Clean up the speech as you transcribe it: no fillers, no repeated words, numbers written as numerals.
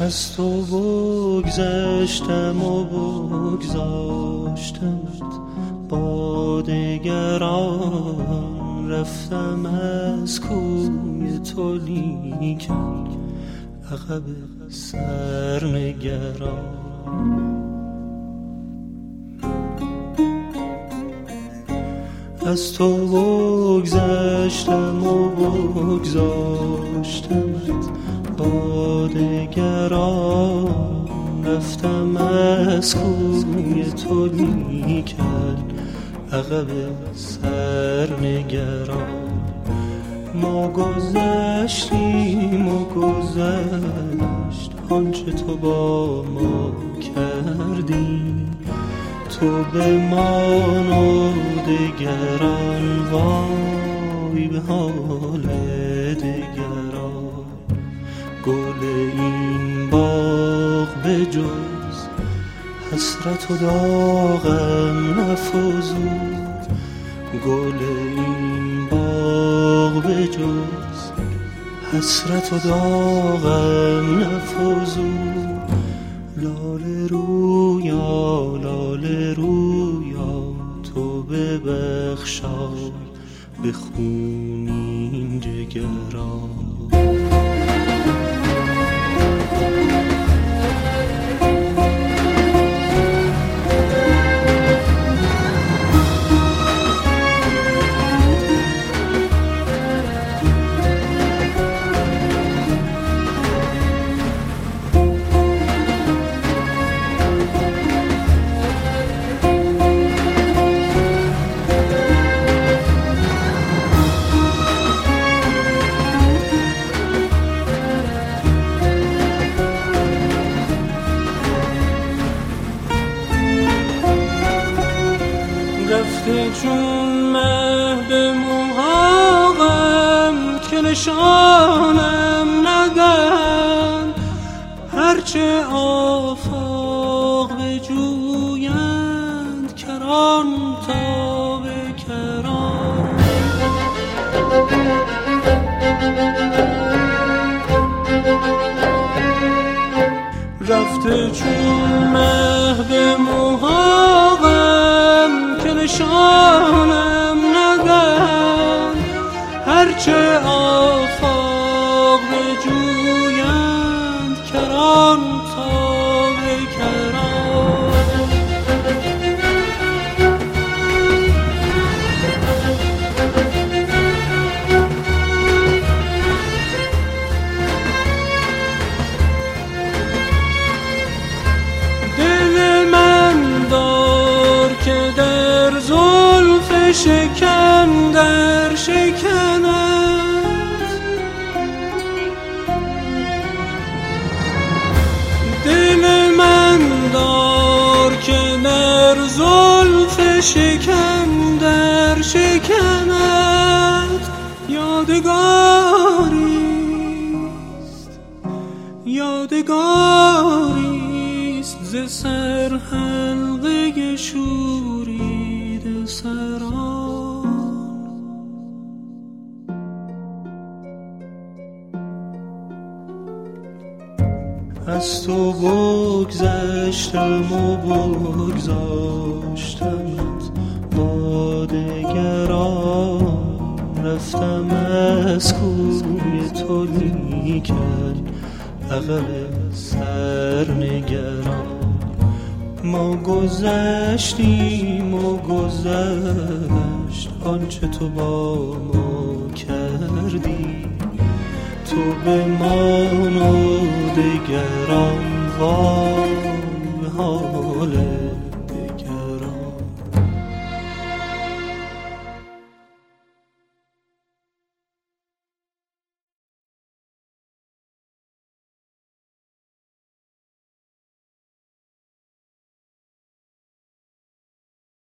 از تو بگذشتم و بگذاشتمت با دگران، رفتم از کوی تو لیکن عقب سرنگران. از تو بگذشتم و بگذاشتمت با دگران، رفتم از کوی تو لیکن عقب سرنگران. ما گذشتیم و گذشت آنچه تو با ما کردی، تو بمان و دگران وای به حال دگران. گل این باغ به جز حسرت و داغم نفزود، گل این باغ به جز حسرت و داغم نفزود. لاله رویا لاله رویا تو ببخشای به خونین جگران. رفته چون مه به محاقم که نشانم ندهند، هرچه آفاق بجویند کران تا به کران. رفته چون مه به محاقم که نشانم ندهند، هرچه آفاق بجویند کران تا به کران. دل من دار که در زلف شکن در شکند، دل من دار که در زلف شکن در شکند. یادگاریست یادگاریست ز سر حلقه شورید سران. از تو بگذشتم و بگذاشتمت با دگران، رفتم از کوی تو لیکن عقب سرنگران. ما گذشتیم و گذشت آنچه تو با ما کردی، تو بمان و دگران وای